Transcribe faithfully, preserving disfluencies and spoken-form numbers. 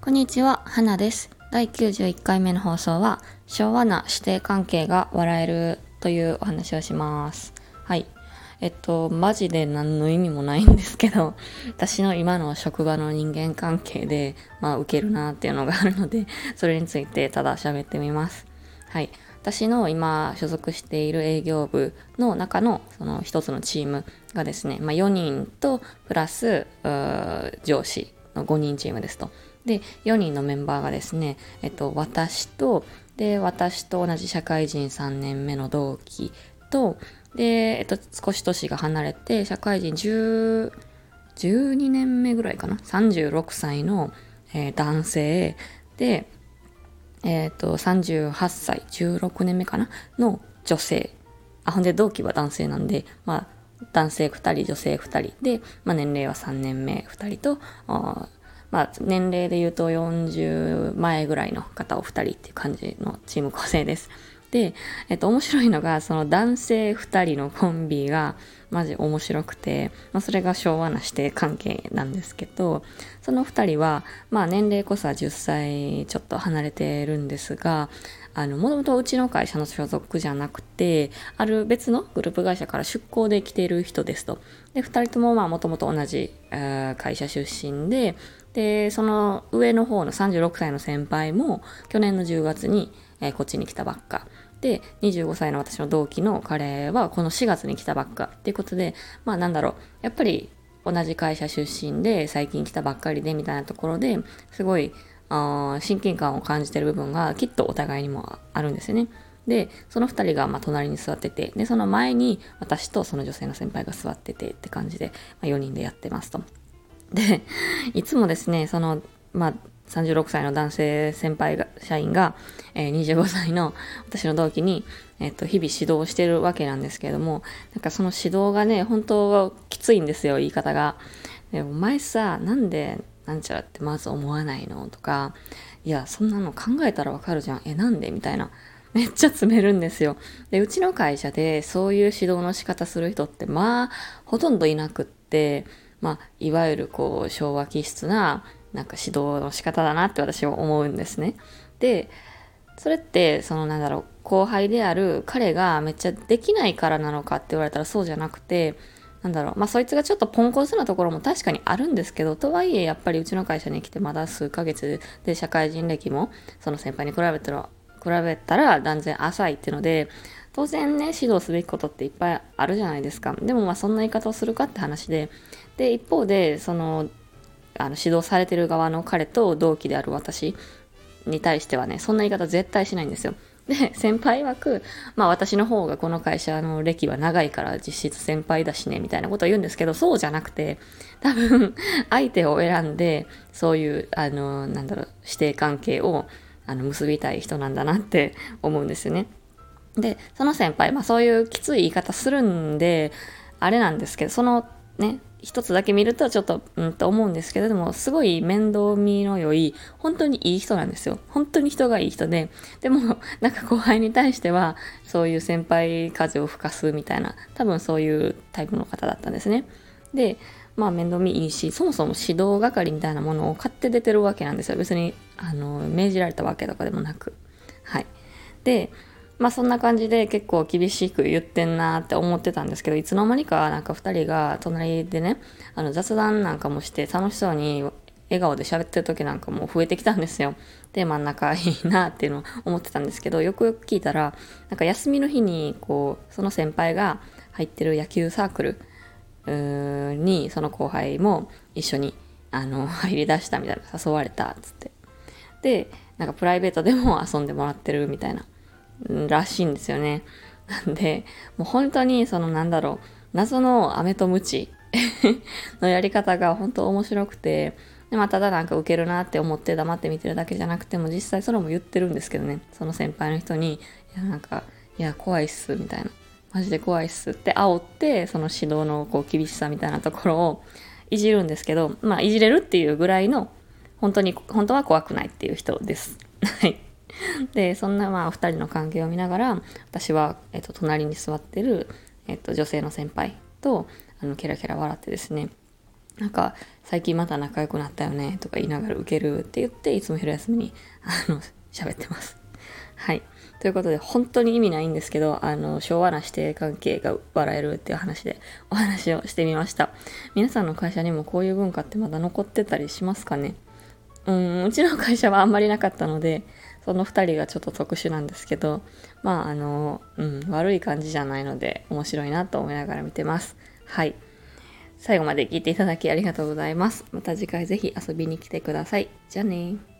こんにちは、花です。だいきゅうじゅういっかいめの放送は、昭和な師弟関係が笑えるというお話をします。はい。えっと、マジで何の意味もないんですけど、私の今の職場の人間関係で、まあ、受けるなっていうのがあるので、それについてただ喋ってみます。はい。私の今所属している営業部の中のその一つのチームがですね、まあ、よにんとプラス上司のごにんチームですと。で、よにんのメンバーがですね、えっと、私と、で、私と同じ社会人さんねんめの同期と、で、えっと、少し年が離れて、社会人じゅう、じゅうにねんめぐらいかな、さんじゅうろくさいの、えー男性で、えっと、さんじゅうはっさい、じゅうろくねんめかなの女性。あ、ほんで同期は男性なんで、まあ、男性ふたり、女性ふたりで、まあ、年齢はさんねんめふたりと、あまあ、年齢で言うとよんじゅうまえぐらいの方をふたりっていう感じのチーム構成です。で、えっと、面白いのが、その男性ふたりのコンビが、マジ面白くて、まあ、それが昭和な師弟関係なんですけど、そのふたりは、まあ、年齢こそはじゅっさいちょっと離れてるんですが、あの、もともとうちの会社の所属じゃなくて、ある別のグループ会社から出向で来ている人ですと。で、ふたりともまあ、もともと同じ、えー会社出身で、で、その上の方のさんじゅうろくさいの先輩も、去年のじゅうがつに、えーこっちに来たばっか。で、にじゅうごさいの私の同期の彼は、このしがつに来たばっか。っていうことで、まあなんだろう、やっぱり同じ会社出身で、最近来たばっかりで、みたいなところで、すごい、あ親近感を感じてる部分がきっとお互いにもあるんですよね。で、そのふたりがまあ隣に座ってて、で、その前に私とその女性の先輩が座っててって感じで、まあ、よにんでやってますと。で、いつもですね、その、まあ、さんじゅうろくさいの男性先輩が、社員が、えー、にじゅうごさいの私の同期に、えっと、日々指導してるわけなんですけれども、なんかその指導がね、本当きついんですよ、言い方が。でお前さ、なんで、なんちゃらってまず思わないのとか、いや、そんなの考えたらわかるじゃん。え、なんでみたいな。めっちゃ詰めるんですよ。で、うちの会社でそういう指導の仕方する人って、まあ、ほとんどいなくって、まあ、いわゆるこう、昭和気質な、なんか指導の仕方だなって私は思うんですね。で、それって、そのなんだろう、後輩である彼がめっちゃできないからなのかって言われたらそうじゃなくて、なんだろう、まあそいつがちょっとポンコツなところも確かにあるんですけど、とはいえやっぱりうちの会社に来てまだ数ヶ月で社会人歴もその先輩に比べたら、比べたら断然浅いっていうので、当然ね、指導すべきことっていっぱいあるじゃないですか。でもまあそんな言い方をするかって話で、で、一方で、その、あの指導されてる側の彼と同期である私に対してはね、そんな言い方絶対しないんですよ。で、先輩曰く、まあ私の方がこの会社の歴は長いから実質先輩だしね、みたいなことを言うんですけど、そうじゃなくて、多分、相手を選んで、そういう、あの、なんだろう、師弟関係を、あの、結びたい人なんだなって思うんですよね。で、その先輩、まあそういうきつい言い方するんで、あれなんですけど、そのね、一つだけ見るとちょっと、うんと思うんですけど、でもすごい面倒見の良い、本当にいい人なんですよ。本当に人がいい人で、でも、なんか後輩に対しては、そういう先輩風を吹かすみたいな、多分そういうタイプの方だったんですね。で、まあ面倒見いいし、そもそも指導係みたいなものを買って出てるわけなんですよ。別に、あの、命じられたわけとかでもなく。はい。で、まあそんな感じで結構厳しく言ってんなって思ってたんですけど、いつの間にかなんか二人が隣でね、あの雑談なんかもして楽しそうに笑顔で喋ってる時なんかも増えてきたんですよ。で、真ん中いいなっていうのを思ってたんですけど、よくよく聞いたら、なんか休みの日にこう、その先輩が入ってる野球サークルうーに、その後輩も一緒にあの入り出したみたいな、誘われたっつって。で、なんかプライベートでも遊んでもらってるみたいな。らしいんですよね。なんで、もう本当にそのなんだろう、謎の飴とムチのやり方が本当面白くて、でまあ、ただなんかウケるなって思って黙って見てるだけじゃなくても、実際それも言ってるんですけどね、その先輩の人に、いやなんか、いや怖いっす、みたいな。マジで怖いっすって煽って、その指導のこう厳しさみたいなところをいじるんですけど、まあいじれるっていうぐらいの、本当に、本当は怖くないっていう人です。はい。でそんなまあふたりの関係を見ながら、私は、えっと、隣に座ってる、えっと、女性の先輩とあのケラケラ笑ってですね、 なんか最近また仲良くなったよねとか言いながら受けるって言って、いつも昼休みにあの喋ってます。はい。ということで、本当に意味ないんですけど、あの、昭和な師弟関係が笑えるっていう話でお話をしてみました。皆さんの会社にもこういう文化ってまだ残ってたりしますかね？うん、うちの会社はあんまりなかったので、そのふたりがちょっと特殊なんですけど、まあ、あの、うん、悪い感じじゃないので、面白いなと思いながら見てます。はい。最後まで聞いていただきありがとうございます。また次回ぜひ遊びに来てください。じゃあねー。